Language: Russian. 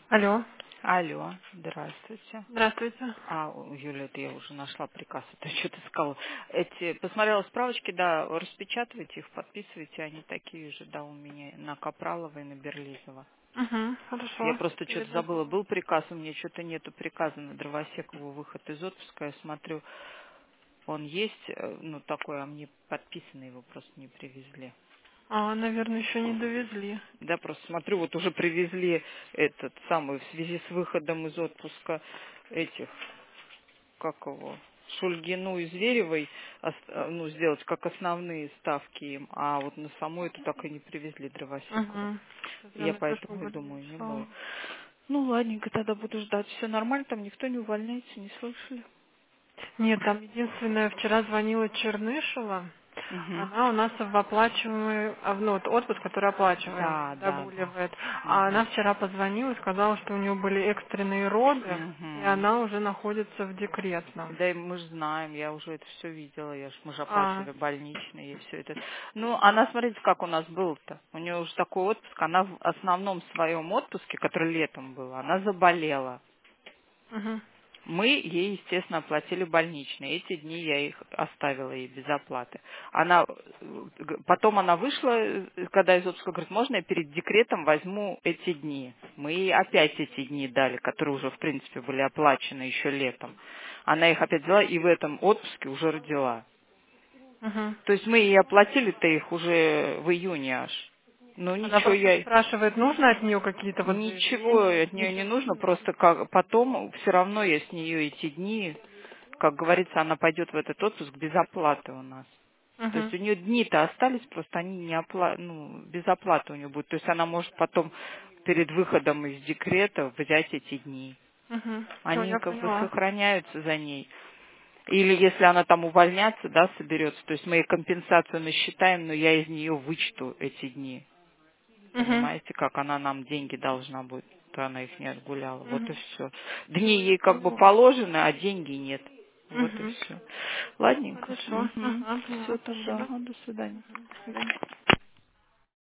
Алло. Алло, здравствуйте. Здравствуйте. Юля, это я уже нашла приказ, это что ты сказала. Посмотрела справочки, да, распечатывайте их, подписывайте, они такие же, да, у меня на Капралова и на Берлизова. Угу, Я хорошо. просто что-то Передаю. забыла, был приказ, у меня что-то нету приказа на Дровосекову выход из отпуска, я смотрю, он есть, ну, такой, а мне подписанный его просто не привезли. Наверное, еще не довезли. Да, просто смотрю, вот уже привезли этот самый в связи с выходом из отпуска этих как его, Шульгину и Зверевой, ну, сделать как основные ставки им, а вот на саму эту так и не привезли Дровосекову. Угу. Сейчас я Я напишу поэтому и в думаю, не лицо. было. Ну, ладненько, тогда буду ждать. Все нормально, там никто не увольняется, не слышали? Нет, там единственное, вчера звонила Чернышева. Угу. Она у нас в оплачиваемый, ну, вот отпуск, который оплачиваемый, Да, да, да. догуливает. А Угу. она вчера позвонила и сказала, что у нее были экстренные роды, и Угу. она уже находится в декретном. Да, и мы же знаем, я уже это все видела, мы же А, оплачивали больничные и все это. Ну, она, смотрите, как у нас был-то. У нее уже такой отпуск, она в основном своем отпуске, который летом был, она заболела. угу, Мы ей, естественно, оплатили больничные. Эти дни я их оставила ей без оплаты. Потом она вышла, когда из отпуска, говорит, можно я перед декретом возьму эти дни? Мы ей опять эти дни дали, которые уже, в принципе, были оплачены еще летом. Она их опять взяла и в этом отпуске уже родила. угу. То есть мы ей оплатили-то их уже в июне аж. Ну Она ничего, просто я спрашивает, нужно от нее какие-то вот ничего заявления? от нее не нужно, просто как потом все равно я с нее эти дни, как говорится, она пойдет в этот отпуск без оплаты у нас. То есть Угу. у нее дни-то остались, просто они не ну, без оплаты у нее будет. То есть она может потом перед выходом из декрета взять эти дни. Угу. Все, Они я как бы поняла. сохраняются за ней. Или если она там увольняться, да, соберется, то есть мы ей компенсацию насчитаем, но я из нее вычту эти дни. Угу. Понимаете, как она нам деньги должна будет, то она их не отгуляла. Вот и Угу. все. Дни Все, я ей как бы поняла. положены, а деньги нет. Вот и Угу. все. Ладненько. Хорошо. Ага, Все поняла. тогда. Спасибо. До свидания. Мгм. До свидания.